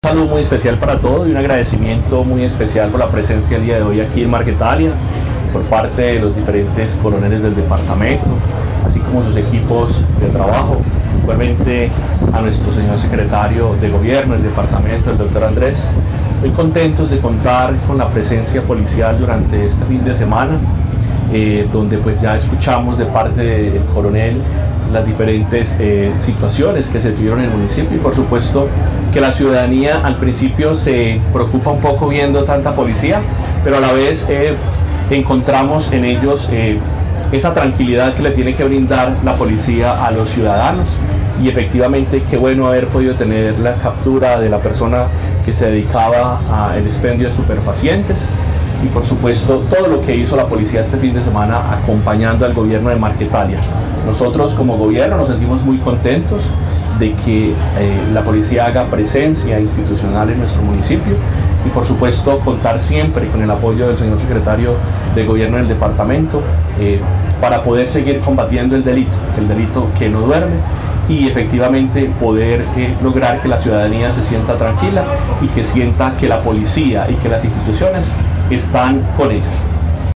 Un saludo muy especial para todos y un agradecimiento muy especial por la presencia el día de hoy aquí en Marquetalia por parte de los diferentes coroneles del departamento, así como sus equipos de trabajo. Igualmente a nuestro señor secretario de gobierno del departamento, el doctor Andrés. Muy contentos de contar con la presencia policial durante este fin de semana, donde pues ya escuchamos de parte del coronel las diferentes situaciones que se tuvieron en el municipio, y por supuesto que la ciudadanía al principio se preocupa un poco viendo tanta policía, pero a la vez encontramos en ellos esa tranquilidad que le tiene que brindar la policía a los ciudadanos. Y efectivamente qué bueno haber podido tener la captura de la persona que se dedicaba al expendio de estupefacientes, y por supuesto todo lo que hizo la policía este fin de semana acompañando al gobierno de Marquetalia. Nosotros como gobierno nos sentimos muy contentos de que la policía haga presencia institucional en nuestro municipio, y por supuesto contar siempre con el apoyo del señor secretario de gobierno del departamento para poder seguir combatiendo el delito que no duerme, y efectivamente poder lograr que la ciudadanía se sienta tranquila y que sienta que la policía y que las instituciones están con ellos.